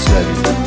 مشتری.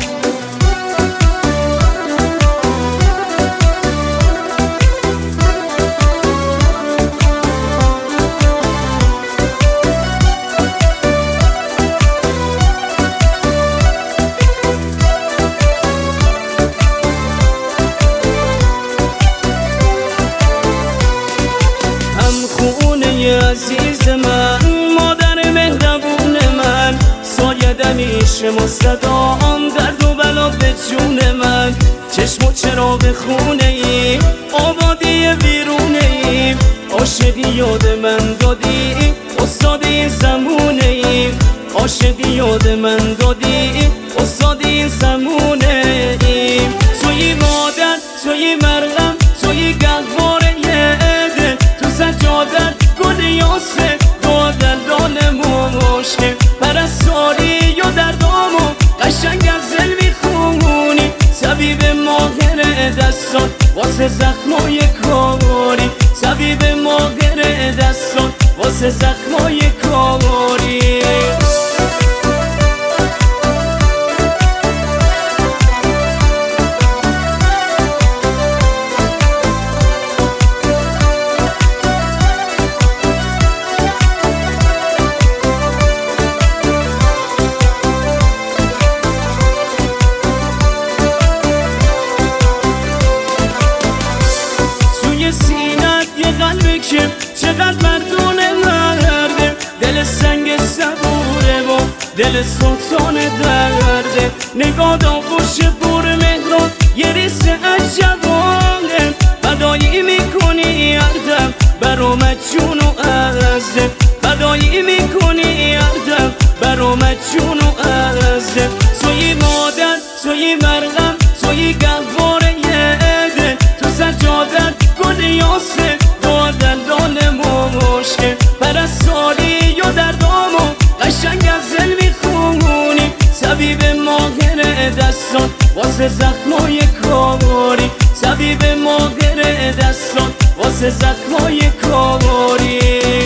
عزیز من، مادر مهربون من، سایه دمیشه مستدام درد و بلا به جون من. چشم و چراغ خونه ای، آبادی ویرونه ای، عاشقی یاد من دادی، استاد این زمونه ای، عاشقی یاد من دادی، استاد این زمونه ای. توی مادر، توی مرغم، توی گهواره دل، تو سجادت گل یاسه با دلال مشکل پرستاری و دردامو قشنگ از دل میخونی. طبیب ماهر دستان واسه زخمای کاری، طبیب ماهر دستان واسه زخمای کاری. سینت یه قلبی که چقدر مردونه مرده، دل سنگ صبوره و دل سلطان درده. نگاه داغوش پر مهران یه ریس عجبانه، فدایی میکنی هردم برامت جون و عزم، فدایی میکنی هردم برامت جون و عزم. توی مادر، توی مرغم، توی گهواره دل، تو سجادت گل یاسه با دلال مشکل پرستاری و دردامو قشنگ از دل میخونی. طبیب ماهر دستان واسه زخمای کاری، طبیب ماهر دستان واسه زخمای کاری.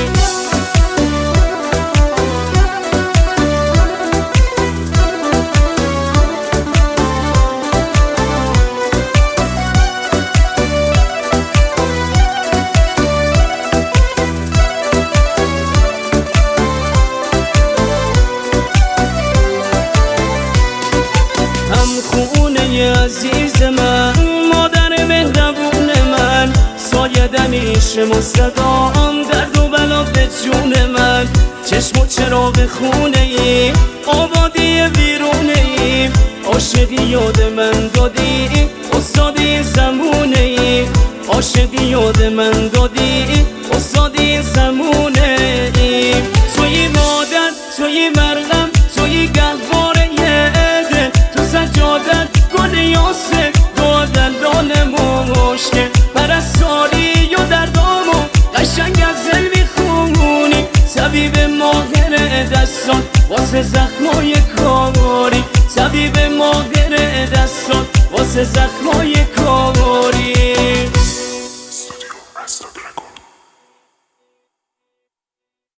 عزیز من، مادر مهربون من، سایه دمیشه مستدام درد و بلا به جون من. چشم و چراغ خونه ای، آبادی ویرونه ای، عاشقی یاد من دادی، استاد این زمونه ای، عاشقی یاد من دادی، استاد این زمونه ای. توی مادر، توی مرغم، توی گهواره دل، تو سجادت گل یاسه با دلال مشکل پرستاری و دردامو قشنگ از دل میخونی. طبیب ماهر دستان واسه زخمای کاری، طبیب ماهر دستان واسه زخمای